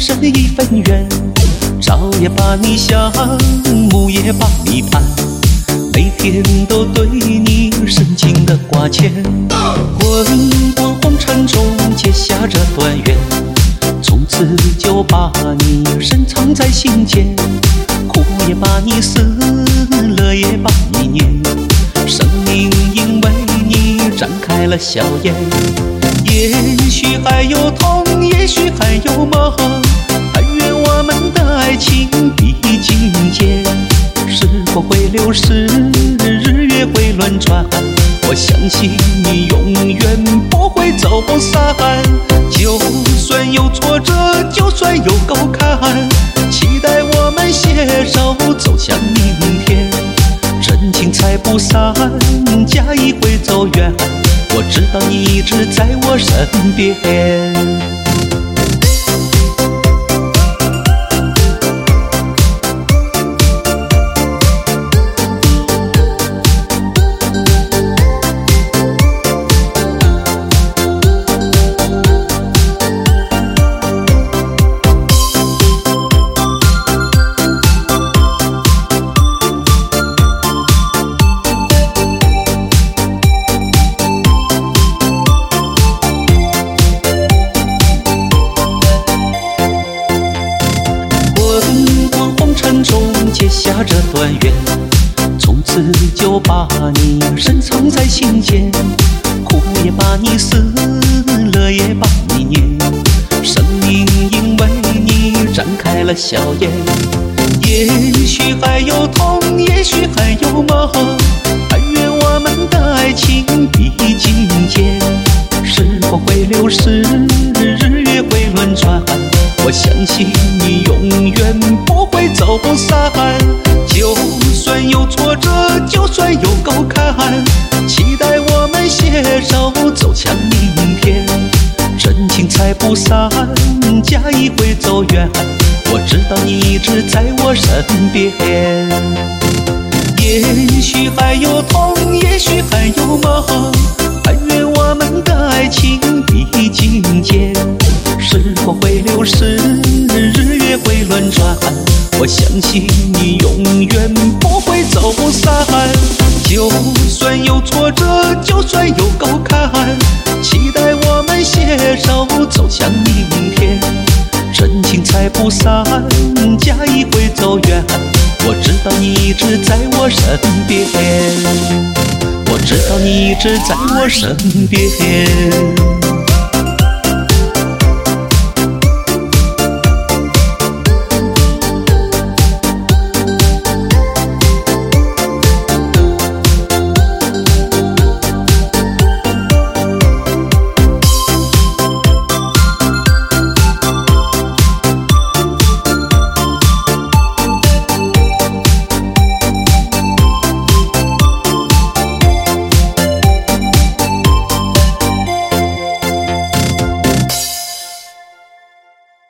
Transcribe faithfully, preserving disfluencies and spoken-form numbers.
深一分缘，朝也把你想，暮也把你盼，每天都对你深情的挂牵。滚滚红尘中结下这段缘，从此就把你深藏在心间，苦也把你思，乐也把你念，生命因为你展开了笑颜。也许还有痛，也许还有梦，但愿我们的爱情比金坚。时光会流逝，日月会轮转，我相信你永远不会走散。就算有挫折，就算有沟坎，期待我们携手走向明天。真情才不散，假意会走远，我知道你一直在我身边。结下这段缘，从此就把你深藏在心间，苦也把你思，乐也把你念，生命因为你展开了笑颜。也许还有痛，也许还有梦，但愿我们的爱情比金坚。时光会流逝，日月会轮转，我相信你永远不会走散。就算有挫折，就算有沟坎，期待我们携手走向明天。真情才不散，假意会走远，我知道你一直在我身边。也许还有痛，也许还有梦，但愿我们的爱情比金坚。时光会流逝，日月会轮转，我相信你永远不会走散。就算有挫折，就算有沟坎，期待我们携手走向明天。真情才不散，假意会走远，我知道你一直在我身边，我知道你一直在我身边。